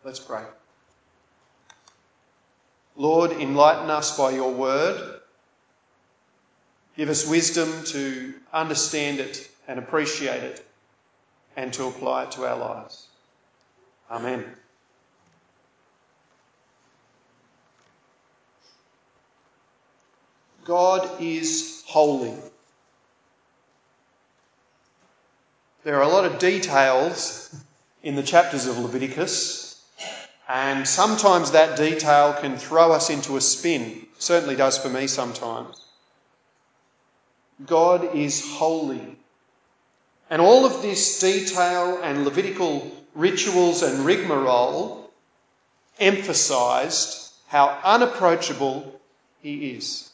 Let's pray. Lord, enlighten us by your word. Give us wisdom to understand it and appreciate it and to apply it to our lives. Amen. God is holy. There are a lot of details in the chapters of Leviticus, and sometimes that detail can throw us into a spin. It certainly does for me sometimes. God is holy. And all of this detail and Levitical rituals and rigmarole emphasised how unapproachable he is.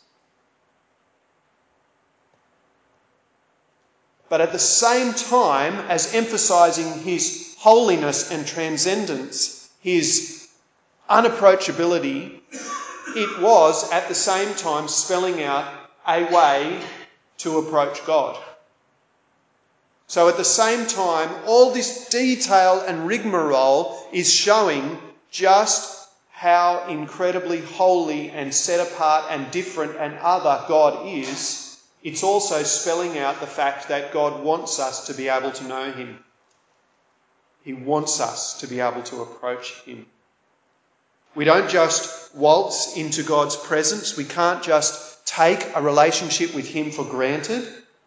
But at the same time as emphasising his holiness and transcendence, his unapproachability, it was at the same time spelling out a way to approach God. So at the same time, all this detail and rigmarole is showing just how incredibly holy and set apart and different and other God is. It's also spelling out the fact that God wants us to be able to know him. He wants us to be able to approach him. We don't just waltz into God's presence. We can't just take a relationship with him for granted.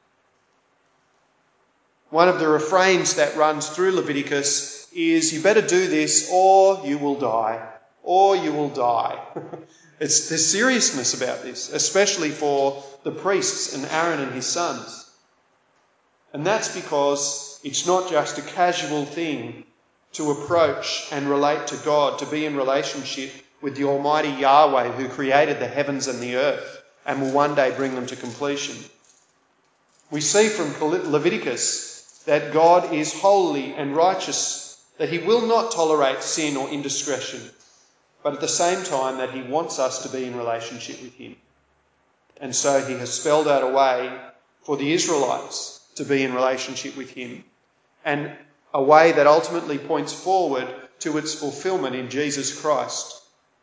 One of the refrains that runs through Leviticus is, you better do this or you will die. Or you will die. There's seriousness about this, especially for the priests and Aaron and his sons. And that's because it's not just a casual thing to approach and relate to God, to be in relationship with the Almighty Yahweh who created the heavens and the earth and will one day bring them to completion. We see from Leviticus that God is holy and righteous, that he will not tolerate sin or indiscretion, but at the same time that he wants us to be in relationship with him. And so he has spelled out a way for the Israelites to be in relationship with him, and a way that ultimately points forward to its fulfilment in Jesus Christ.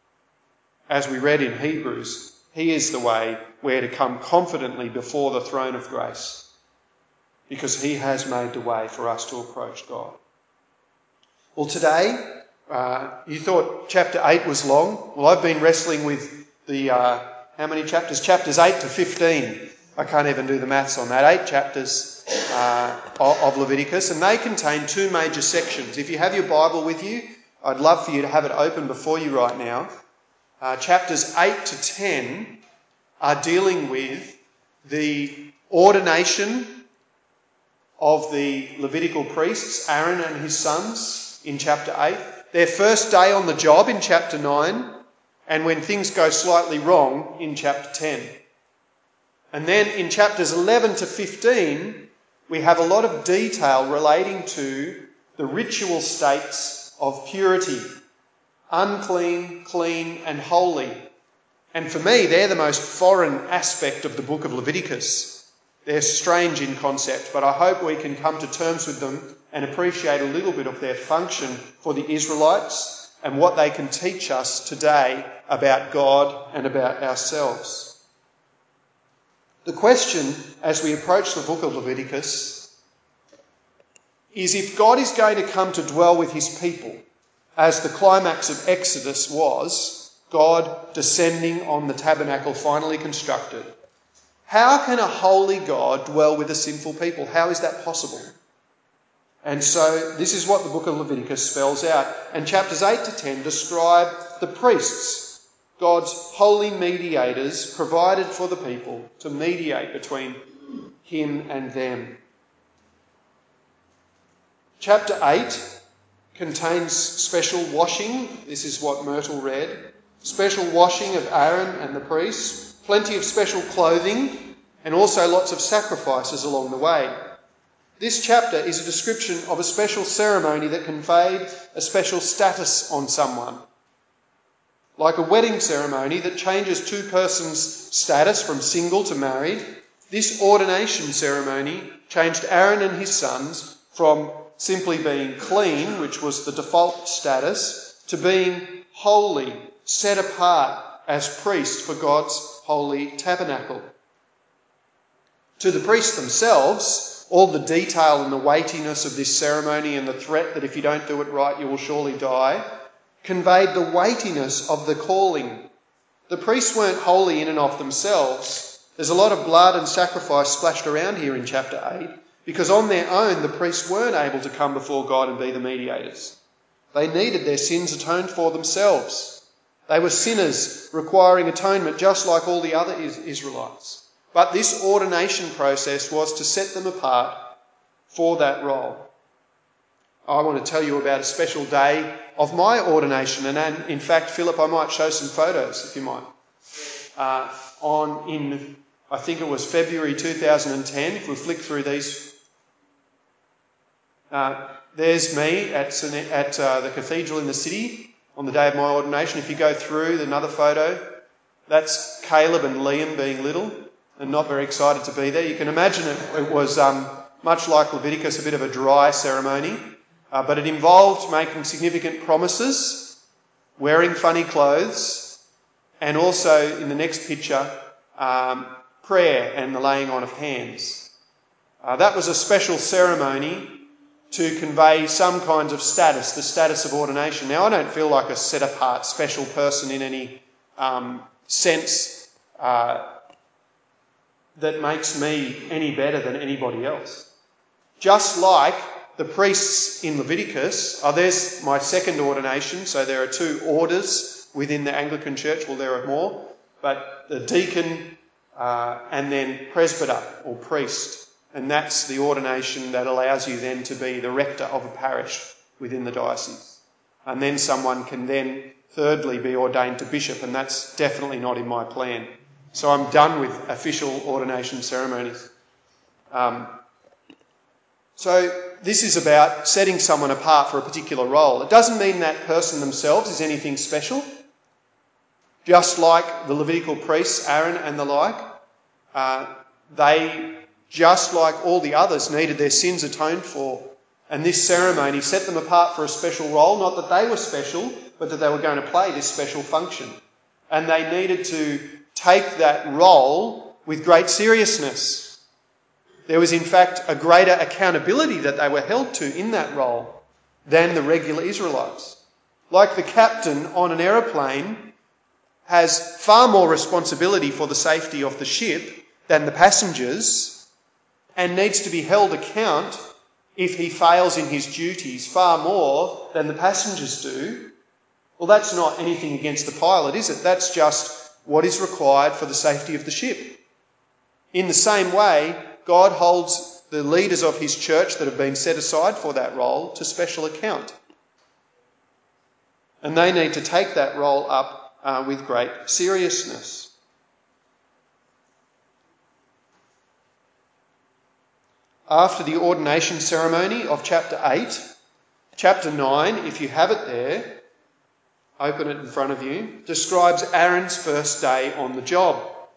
As we read in Hebrews, he is the way where to come confidently before the throne of grace, because he has made the way for us to approach God. Well, today, you thought chapter 8 was long. Well, I've been wrestling with the, how many chapters? Chapters 8 to 15. I can't even do the maths on that. 8 chapters of Leviticus, and they contain 2 major sections. If you have your Bible with you, I'd love for you to have it open before you right now. Chapters 8 to 10 are dealing with the ordination of the Levitical priests, Aaron and his sons, in chapter 8. Their first day on the job in chapter 9, and when things go slightly wrong in chapter 10. And then in chapters 11 to 15, we have a lot of detail relating to the ritual states of purity, unclean, clean and holy. And for me, they're the most foreign aspect of the book of Leviticus. They're strange in concept, but I hope we can come to terms with them and appreciate a little bit of their function for the Israelites and what they can teach us today about God and about ourselves. The question as we approach the book of Leviticus is, if God is going to come to dwell with his people, as the climax of Exodus was, God descending on the tabernacle finally constructed, how can a holy God dwell with a sinful people? How is that possible? And so this is what the book of Leviticus spells out. And chapters 8 to 10 describe the priests, God's holy mediators provided for the people to mediate between him and them. Chapter 8 contains special washing. This is what Myrtle read. Special washing of Aaron and the priests. Plenty of special clothing, and also lots of sacrifices along the way. This chapter is a description of a special ceremony that conveyed a special status on someone. Like a wedding ceremony that changes two persons' status from single to married, this ordination ceremony changed Aaron and his sons from simply being clean, which was the default status, to being holy, set apart as priests for God's holy tabernacle. To the priests themselves, all the detail and the weightiness of this ceremony and the threat that if you don't do it right, you will surely die, conveyed the weightiness of the calling. The priests weren't holy in and of themselves. There's a lot of blood and sacrifice splashed around here in chapter 8, because on their own the priests weren't able to come before God and be the mediators. They needed their sins atoned for themselves. They were sinners requiring atonement just like all the other Israelites. But this ordination process was to set them apart for that role. I want to tell you about a special day of my ordination, and in fact, Philip, I might show some photos if you mind. I think it was February 2010, if we flick through these. There's me at the cathedral in the city on the day of my ordination. If you go through another photo, that's Caleb and Liam being little and not very excited to be there. You can imagine it was much like Leviticus, a bit of a dry ceremony, but it involved making significant promises, wearing funny clothes, and also in the next picture, prayer and the laying on of hands. That was a special ceremony to convey some kinds of status, the status of ordination. Now, I don't feel like a set-apart special person in any sense that makes me any better than anybody else. Just like the priests in Leviticus, there's my second ordination, so there are 2 orders within the Anglican Church. Well, there are more, but the deacon and then presbyter or priest. And that's the ordination that allows you then to be the rector of a parish within the diocese. And then someone can then thirdly be ordained to bishop, and that's definitely not in my plan. So I'm done with official ordination ceremonies. So this is about setting someone apart for a particular role. It doesn't mean that person themselves is anything special. Just like the Levitical priests, Aaron and the like, they, just like all the others, needed their sins atoned for. And this ceremony set them apart for a special role, not that they were special, but that they were going to play this special function. And they needed to take that role with great seriousness. There was, in fact, a greater accountability that they were held to in that role than the regular Israelites. Like the captain on an aeroplane has far more responsibility for the safety of the ship than the passengers, and needs to be held account if he fails in his duties far more than the passengers do. Well, that's not anything against the pilot, is it? That's just what is required for the safety of the ship. In the same way, God holds the leaders of his church that have been set aside for that role to special account. And they need to take that role up with great seriousness. After the ordination ceremony of chapter 8, chapter 9, if you have it there, open it in front of you, describes Aaron's first day on the job.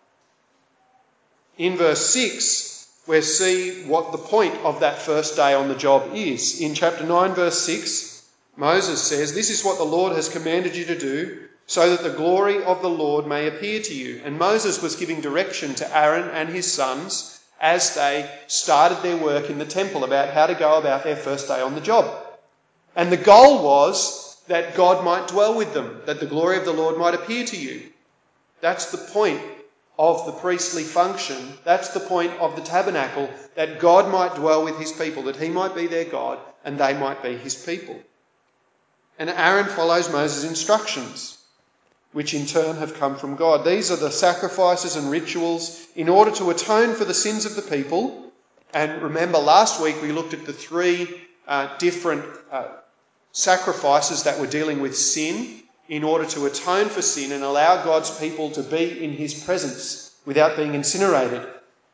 In verse 6, we see what the point of that first day on the job is. In chapter 9, verse 6, Moses says, "This is what the Lord has commanded you to do, so that the glory of the Lord may appear to you." And Moses was giving direction to Aaron and his sons as they started their work in the temple about how to go about their first day on the job. And the goal was that God might dwell with them, that the glory of the Lord might appear to you. That's the point of the priestly function. That's the point of the tabernacle, that God might dwell with his people, that he might be their God and they might be his people. And Aaron follows Moses' instructions, which in turn have come from God. These are the sacrifices and rituals in order to atone for the sins of the people. And remember, last week we looked at the 3 different sacrifices that were dealing with sin in order to atone for sin and allow God's people to be in his presence without being incinerated.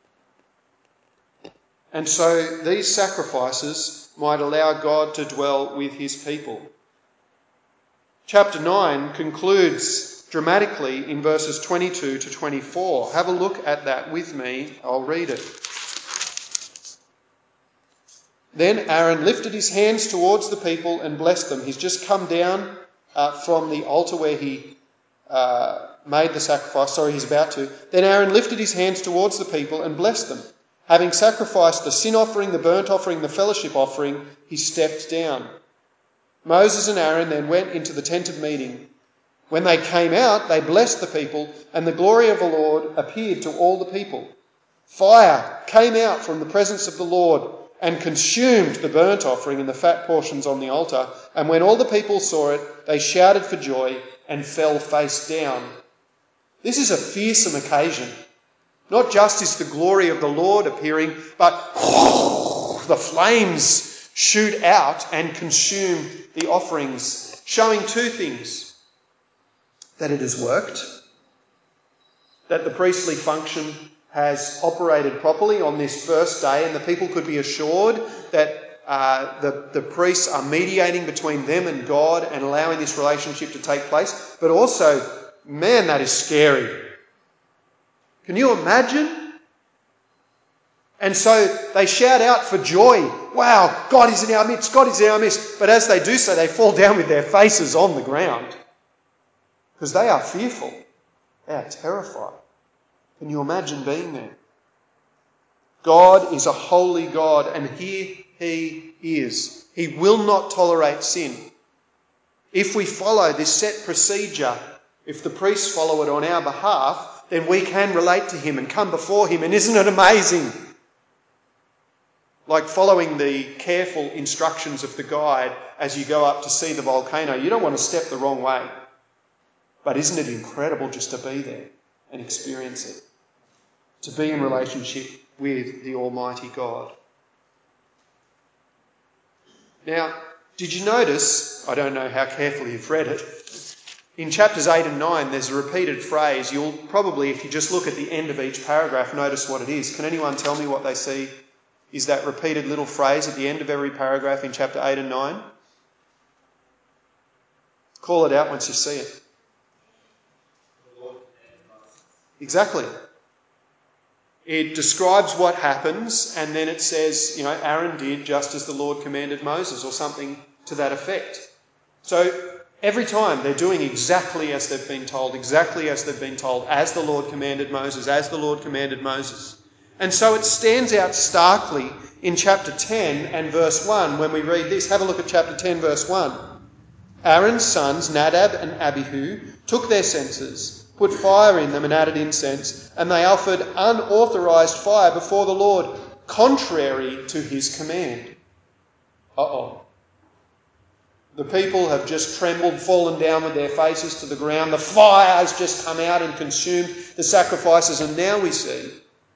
And so these sacrifices might allow God to dwell with his people. Chapter 9 concludes dramatically in verses 22 to 24. Have a look at that with me. I'll read it. "Then Aaron lifted his hands towards the people and blessed them." He's just come down from the altar where he made the sacrifice. He's about to. Then Aaron lifted his hands towards the people and blessed them. Having sacrificed the sin offering, the burnt offering, the fellowship offering, he stepped down. Moses and Aaron then went into the tent of meeting. When they came out, they blessed the people, and the glory of the Lord appeared to all the people. Fire came out from the presence of the Lord and consumed the burnt offering and the fat portions on the altar. And when all the people saw it, they shouted for joy and fell face down. This is a fearsome occasion. Not just is the glory of the Lord appearing, but the flames shoot out and consume the offerings, showing two things: that it has worked, that the priestly function has operated properly on this first day, and the people could be assured that the priests are mediating between them and God and allowing this relationship to take place. But also, man, that is scary. Can you imagine? And so they shout out for joy. Wow, God is in our midst, God is in our midst. But as they do so, they fall down with their faces on the ground because they are fearful. They are terrified. Can you imagine being there? God is a holy God, and here he is. He will not tolerate sin. If we follow this set procedure, if the priests follow it on our behalf, then we can relate to him and come before him. And isn't it amazing? Like following the careful instructions of the guide as you go up to see the volcano. You don't want to step the wrong way. But isn't it incredible just to be there and experience it? To be in relationship with the Almighty God. Now, did you notice, I don't know how carefully you've read it, in chapters 8 and 9 there's a repeated phrase. You'll probably, if you just look at the end of each paragraph, notice what it is. Can anyone tell me what they see is that repeated little phrase at the end of every paragraph in chapter 8 and 9? Call it out once you see it. Exactly. It describes what happens, and then it says, Aaron did just as the Lord commanded Moses, or something to that effect. So every time they're doing exactly as they've been told, as the Lord commanded Moses, as the Lord commanded Moses. And so it stands out starkly in chapter 10 and verse 1 when we read this. Have a look at chapter 10, verse 1. Aaron's sons, Nadab and Abihu, took their censers, put fire in them and added incense, and they offered unauthorized fire before the Lord, contrary to his command. The people have just trembled, fallen down with their faces to the ground. The fire has just come out and consumed the sacrifices, and now we see,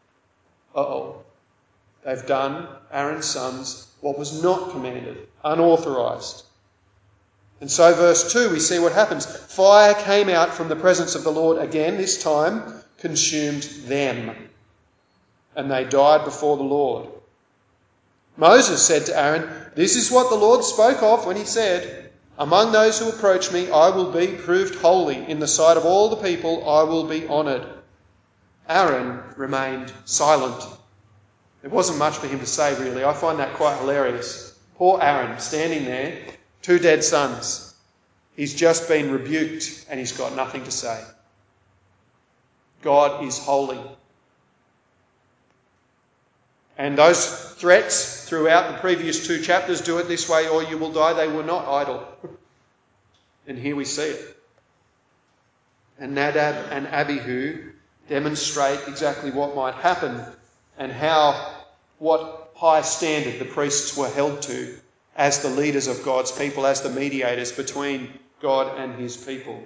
they've done, Aaron's sons, what was not commanded, unauthorized. And so verse 2, we see what happens. Fire came out from the presence of the Lord again, this time consumed them, and they died before the Lord. Moses said to Aaron, "This is what the Lord spoke of when he said, 'Among those who approach me, I will be proved holy. In the sight of all the people, I will be honoured.'" Aaron remained silent. There wasn't much for him to say, really. I find that quite hilarious. Poor Aaron, standing there, 2 dead sons. He's just been rebuked and he's got nothing to say. God is holy. And those threats throughout the previous 2 chapters, do it this way or you will die, they were not idle. And here we see it. And Nadab and Abihu demonstrate exactly what might happen and what high standard the priests were held to as the leaders of God's people, as the mediators between God and his people.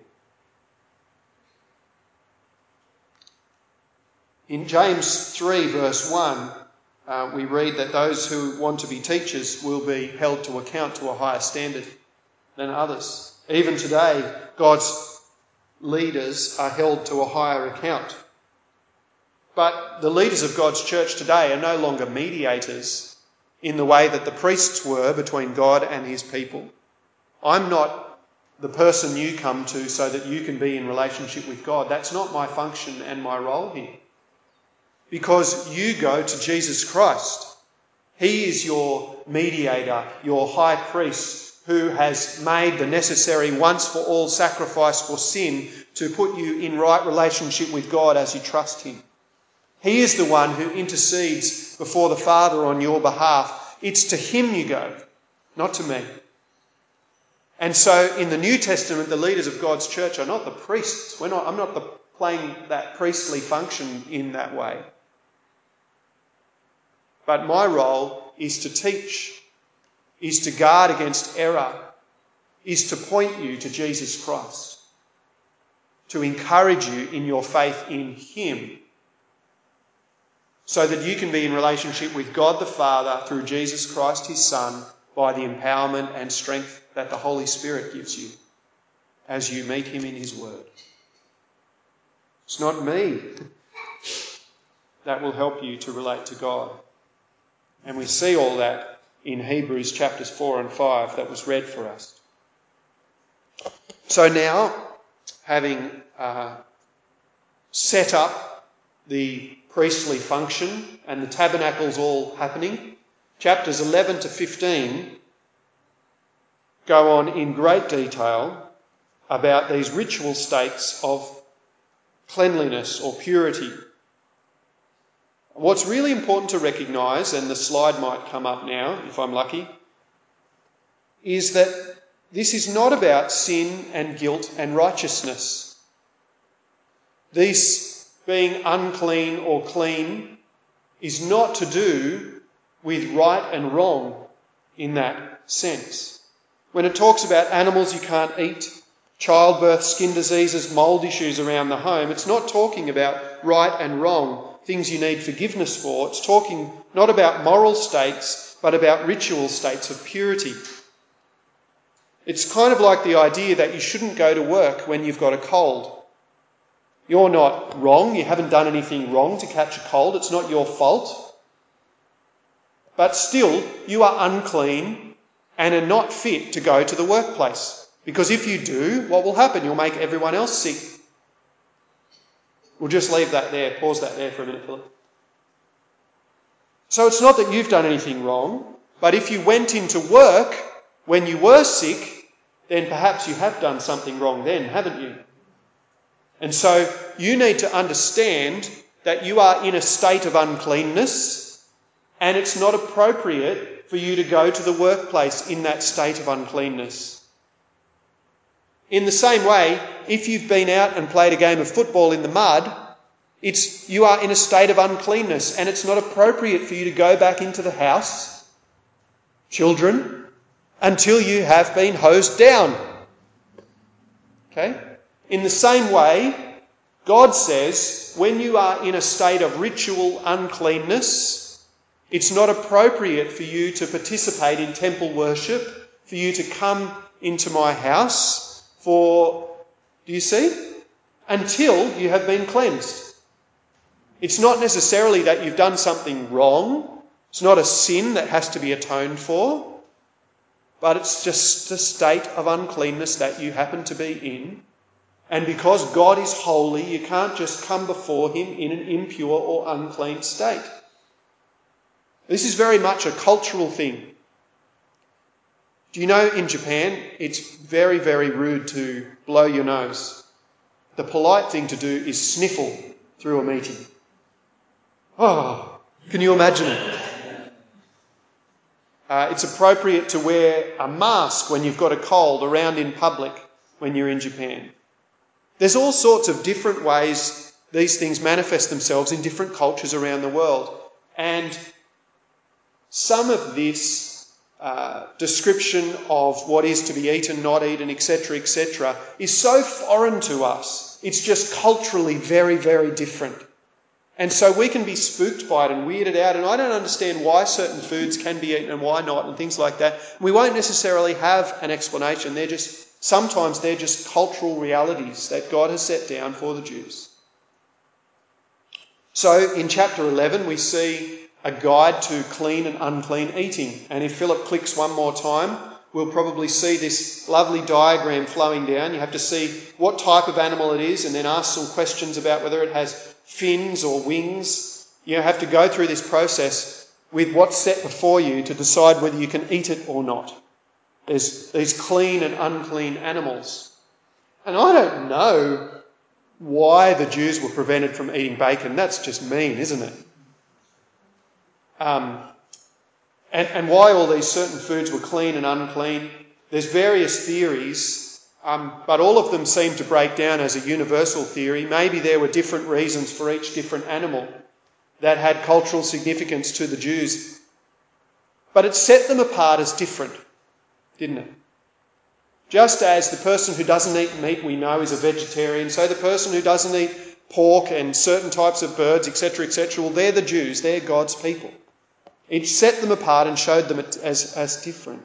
In James 3 verse 1, we read that those who want to be teachers will be held to account to a higher standard than others. Even today, God's leaders are held to a higher account. But the leaders of God's church today are no longer mediators in the way that the priests were between God and his people. I'm not the person you come to so that you can be in relationship with God. That's not my function and my role here. Because you go to Jesus Christ. He is your mediator, your high priest, who has made the necessary once for all sacrifice for sin to put you in right relationship with God as you trust him. He is the one who intercedes before the Father on your behalf. It's to him you go, not to me. And so in the New Testament, the leaders of God's church are not the priests. I'm not playing that priestly function in that way. But my role is to teach, is to guard against error, is to point you to Jesus Christ, to encourage you in your faith in him, so that you can be in relationship with God the Father through Jesus Christ his Son by the empowerment and strength that the Holy Spirit gives you as you meet him in his word. It's not me that will help you to relate to God. And we see all that in Hebrews chapters 4 and 5 that was read for us. So now, having set up the priestly function and the tabernacle's all happening, chapters 11 to 15 go on in great detail about these ritual states of cleanliness or purity. What's really important to recognise, and the slide might come up now if I'm lucky, is that this is not about sin and guilt and righteousness. This being unclean or clean is not to do with right and wrong in that sense. When it talks about animals you can't eat, childbirth, skin diseases, mould issues around the home, it's not talking about right and wrong, things you need forgiveness for. It's talking not about moral states, but about ritual states of purity. It's kind of like the idea that you shouldn't go to work when you've got a cold. You're not wrong. You haven't done anything wrong to catch a cold. It's not your fault. But still, you are unclean and are not fit to go to the workplace. Because if you do, what will happen? You'll make everyone else sick. We'll just leave that there. Pause that there for a minute, Philip. So it's not that you've done anything wrong, but if you went into work when you were sick, then perhaps you have done something wrong then, haven't you? And so you need to understand that you are in a state of uncleanness, and it's not appropriate for you to go to the workplace in that state of uncleanness. In the same way, if you've been out and played a game of football in the mud, you are in a state of uncleanness, and it's not appropriate for you to go back into the house, children, until you have been hosed down. Okay? In the same way, God says when you are in a state of ritual uncleanness, it's not appropriate for you to participate in temple worship, for you to come into my house do you see? Until you have been cleansed. It's not necessarily that you've done something wrong. It's not a sin that has to be atoned for. But it's just a state of uncleanness that you happen to be in. And because God is holy, you can't just come before him in an impure or unclean state. This is very much a cultural thing. Do you know in Japan, it's very, very rude to blow your nose. The polite thing to do is sniffle through a meeting. Oh, can you imagine it? It's appropriate to wear a mask when you've got a cold around in public when you're in Japan. There's all sorts of different ways these things manifest themselves in different cultures around the world. And some of this description of what is to be eaten, not eaten, etc., is so foreign to us. It's just culturally very, very different. And so we can be spooked by it and weirded out, and I don't understand why certain foods can be eaten and why not and things like that. We won't necessarily have an explanation. Sometimes they're just cultural realities that God has set down for the Jews. So in chapter 11 we see a guide to clean and unclean eating. And if Philip clicks one more time, we'll probably see this lovely diagram flowing down. You have to see what type of animal it is and then ask some questions about whether it has fins or wings. You have to go through this process with what's set before you to decide whether you can eat it or not. There's these clean and unclean animals. And I don't know why the Jews were prevented from eating bacon. That's just mean, isn't it? And why all these certain foods were clean and unclean. There's various theories, but all of them seem to break down as a universal theory. Maybe there were different reasons for each different animal that had cultural significance to the Jews. But it set them apart as different, didn't it? Just as the person who doesn't eat meat we know is a vegetarian, so the person who doesn't eat pork and certain types of birds, etc., well, they're the Jews, they're God's people. It set them apart and showed them as different.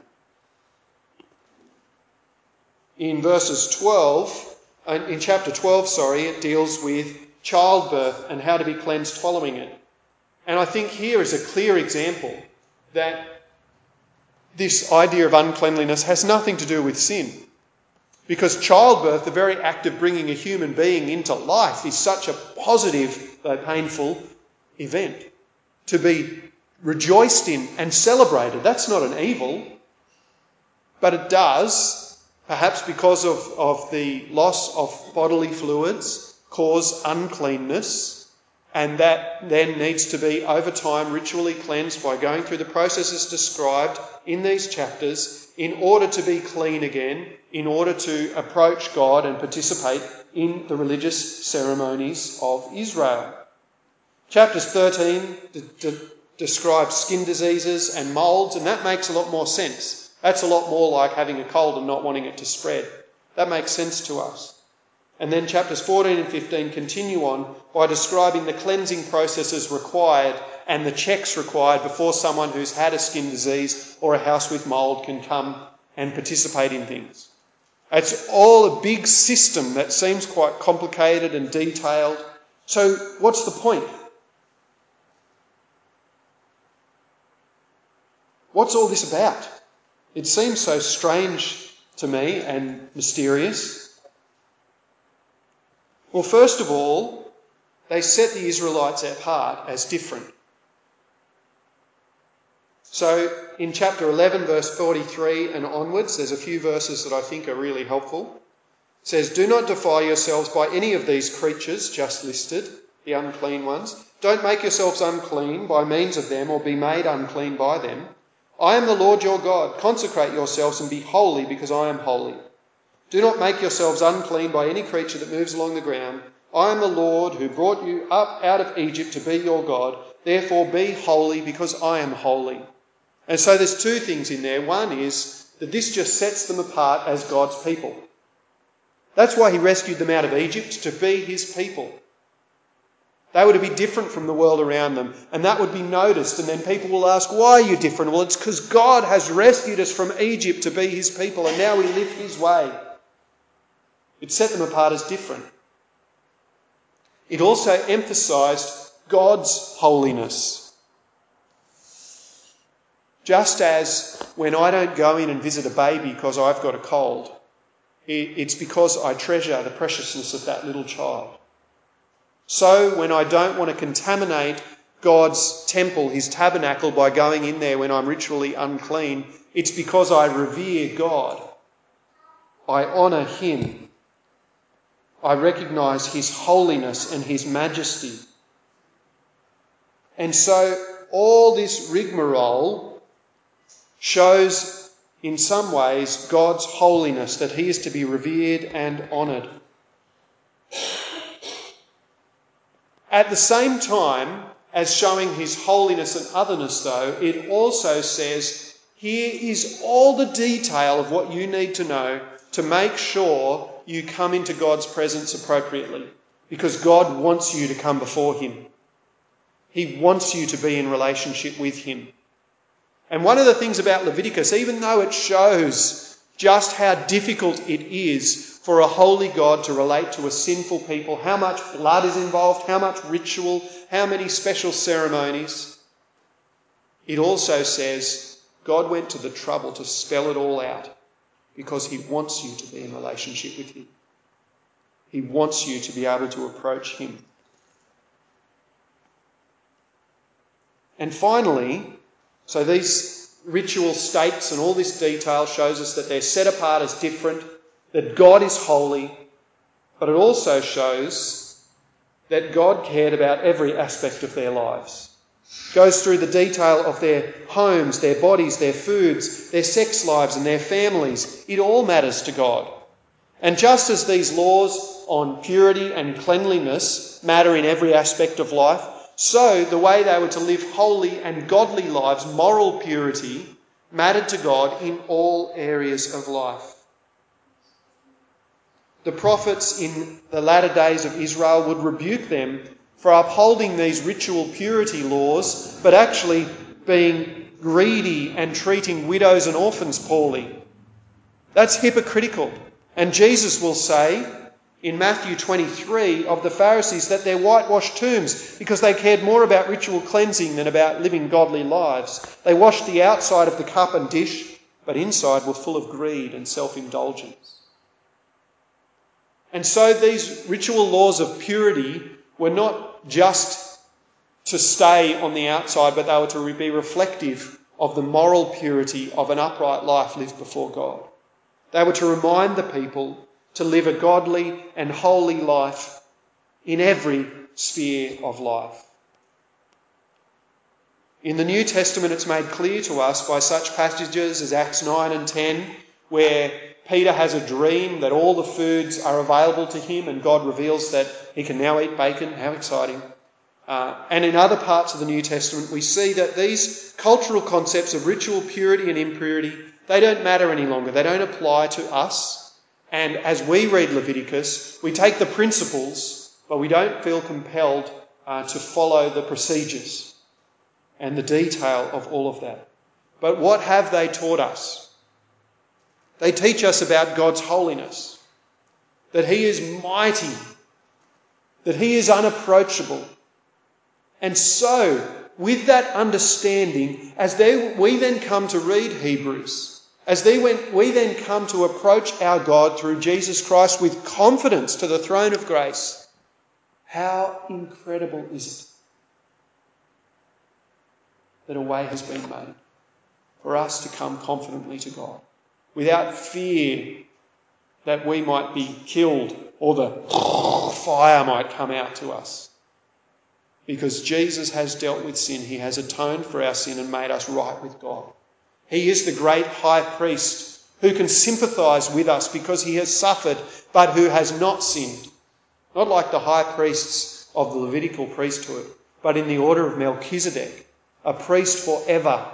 In chapter 12, it deals with childbirth and how to be cleansed following it. And I think here is a clear example that this idea of uncleanliness has nothing to do with sin. Because childbirth, the very act of bringing a human being into life, is such a positive, though painful, event to be rejoiced in and celebrated. That's not an evil, but it does, perhaps because of the loss of bodily fluids, cause uncleanness, and that then needs to be over time ritually cleansed by going through the processes described in these chapters in order to be clean again, in order to approach God and participate in the religious ceremonies of Israel. Chapters 13 describes skin diseases and moulds, and that makes a lot more sense. That's a lot more like having a cold and not wanting it to spread. That makes sense to us. And then chapters 14 and 15 continue on by describing the cleansing processes required and the checks required before someone who's had a skin disease or a house with mould can come and participate in things. It's all a big system that seems quite complicated and detailed. So what's the point? What's all this about? It seems so strange to me and mysterious. Well, first of all, they set the Israelites apart as different. So in chapter 11, verse 43 and onwards, there's a few verses that I think are really helpful. It says, "Do not defile yourselves by any of these creatures just listed, the unclean ones. Don't make yourselves unclean by means of them or be made unclean by them. I am the Lord your God. Consecrate yourselves and be holy because I am holy. Do not make yourselves unclean by any creature that moves along the ground. I am the Lord who brought you up out of Egypt to be your God. Therefore be holy because I am holy." And so there's two things in there. One is that this just sets them apart as God's people. That's why he rescued them out of Egypt, to be his people. They were to be different from the world around them, and that would be noticed. And then people will ask, why are you different? Well, it's because God has rescued us from Egypt to be his people, and now we live his way. It set them apart as different. It also emphasised God's holiness. Just as when I don't go in and visit a baby because I've got a cold, it's because I treasure the preciousness of that little child. So when I don't want to contaminate God's temple, his tabernacle, by going in there when I'm ritually unclean, it's because I revere God. I honour him. I recognise his holiness and his majesty. And so all this rigmarole shows in some ways God's holiness, that he is to be revered and honoured. At the same time as showing his holiness and otherness, though, it also says, here is all the detail of what you need to know to make sure you come into God's presence appropriately, because God wants you to come before him. He wants you to be in relationship with him. And one of the things about Leviticus, even though it shows just how difficult it is for a holy God to relate to a sinful people, how much blood is involved, how much ritual, how many special ceremonies, it also says God went to the trouble to spell it all out because he wants you to be in relationship with him. He wants you to be able to approach him. And finally, so these ritual states and all this detail shows us that they're set apart as different, that God is holy, but it also shows that God cared about every aspect of their lives. It goes through the detail of their homes, their bodies, their foods, their sex lives and their families. It all matters to God. And just as these laws on purity and cleanliness matter in every aspect of life, so the way they were to live holy and godly lives, moral purity, mattered to God in all areas of life. The prophets in the latter days of Israel would rebuke them for upholding these ritual purity laws, but actually being greedy and treating widows and orphans poorly. That's hypocritical. And Jesus will say in Matthew 23 of the Pharisees that they're whitewashed tombs because they cared more about ritual cleansing than about living godly lives. They washed the outside of the cup and dish, but inside were full of greed and self-indulgence. And so these ritual laws of purity were not just to stay on the outside, but they were to be reflective of the moral purity of an upright life lived before God. They were to remind the people to live a godly and holy life in every sphere of life. In the New Testament, it's made clear to us by such passages as Acts 9 and 10, where Peter has a dream that all the foods are available to him and God reveals that he can now eat bacon. How exciting. And in other parts of the New Testament, we see that these cultural concepts of ritual purity and impurity, they don't matter any longer. They don't apply to us. And as we read Leviticus, we take the principles, but we don't feel compelled to follow the procedures and the detail of all of that. But what have they taught us? They teach us about God's holiness, that he is mighty, that he is unapproachable. And so, with that understanding, we then come to read Hebrews, we then come to approach our God through Jesus Christ with confidence to the throne of grace. How incredible is it that a way has been made for us to come confidently to God without fear that we might be killed or the fire might come out to us. Because Jesus has dealt with sin. He has atoned for our sin and made us right with God. He is the great high priest who can sympathise with us because he has suffered but who has not sinned. Not like the high priests of the Levitical priesthood, but in the order of Melchizedek, a priest forever.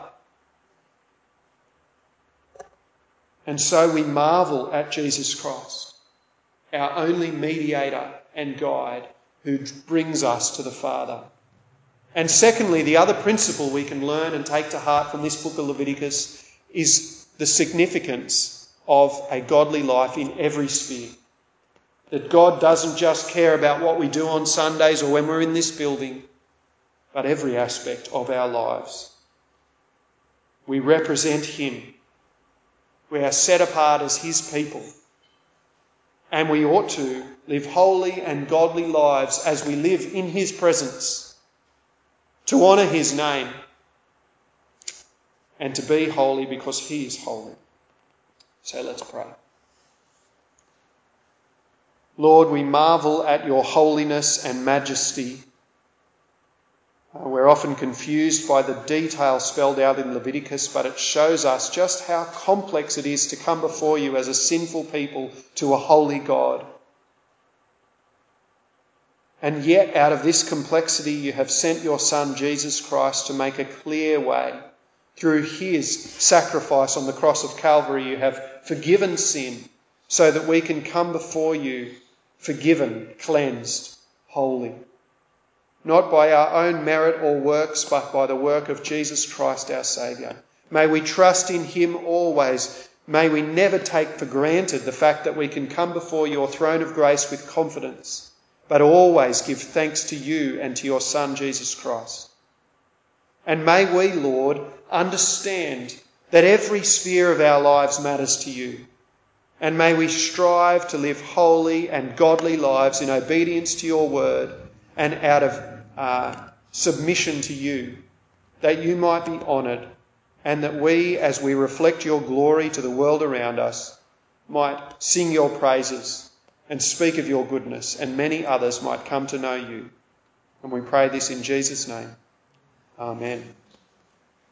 And so we marvel at Jesus Christ, our only mediator and guide, who brings us to the Father. And secondly, the other principle we can learn and take to heart from this book of Leviticus is the significance of a godly life in every sphere. That God doesn't just care about what we do on Sundays or when we're in this building, but every aspect of our lives. We represent him. We are set apart as his people. And we ought to live holy and godly lives as we live in his presence, to honour his name and to be holy because he is holy. So let's pray. Lord, we marvel at your holiness and majesty. We're often confused by the detail spelled out in Leviticus, but it shows us just how complex it is to come before you as a sinful people to a holy God. And yet, out of this complexity, you have sent your Son, Jesus Christ, to make a clear way. Through his sacrifice on the cross of Calvary, you have forgiven sin so that we can come before you forgiven, cleansed, holy. Not by our own merit or works, but by the work of Jesus Christ our Saviour. May we trust in him always. May we never take for granted the fact that we can come before your throne of grace with confidence, but always give thanks to you and to your Son, Jesus Christ. And may we, Lord, understand that every sphere of our lives matters to you. And may we strive to live holy and godly lives in obedience to your word and out of submission to you, that you might be honoured and that we, as we reflect your glory to the world around us, might sing your praises and speak of your goodness, and many others might come to know you. And we pray this in Jesus' name. Amen.